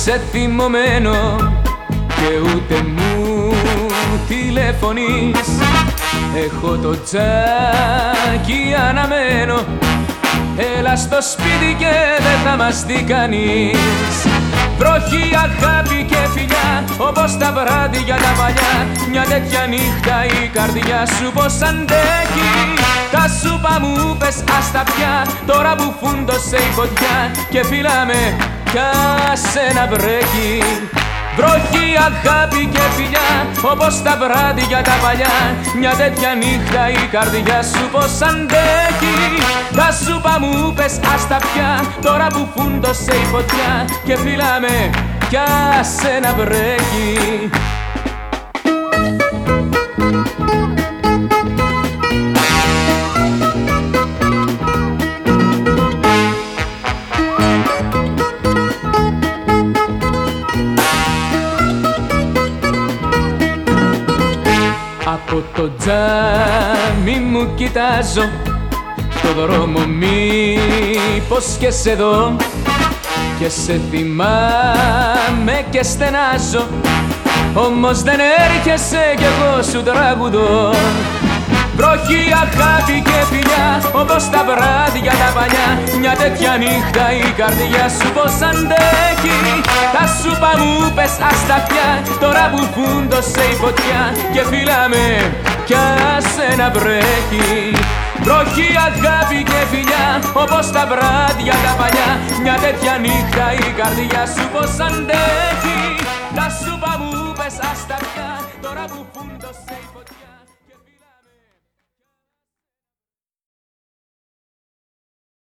σε θυμωμένο και ούτε μου τηλεφωνείς. Έχω το τζάκι αναμένο, έλα στο σπίτι και δεν θα μας δει κανείς. Βροχή, αγάπη και φιλιά, όπως τα βράδια τα παλιά. Μια τέτοια νύχτα η καρδιά σου πως αντέχει. Τα σούπα μου πες άστα πια, τώρα που φούντωσε η φωτιά και φύλαμε κι άσε να βρέχει. Βροχή, αγάπη και φιλιά, όπως τα βράδια τα παλιά. Μια τέτοια νύχτα η καρδιά σου πως αντέχει. Τα σούπα μου πες άστα πια, τώρα που φούντωσε η φωτιά και φύλαμε κι άσε να βρέχει. Από το τζάμι μου κοιτάζω το δρόμο, μήπως και σε δω και σε θυμάμαι και στενάζω, όμως δεν έρχεσαι κι εγώ σου τραγουδώ. Βροχή, αγάπη και φιλιά, όπως τα βράδια τα παλιά. Μια τέτοια νύχτα η καρδιά σου πως αντέχει. Τα σούπα μου πες άστα πια, τώρα που φούντωσε η φωτιά και φύλαμε κι άσε να βρέχει. Βροχή, αγάπη και φιλιά, όπως τα βράδια τα παλιά. Μια τέτοια νύχτα η καρδιά σου πως αντέχει. Τα σούπα μου πες άστα πια, τώρα που φούντωσε η φωτιά.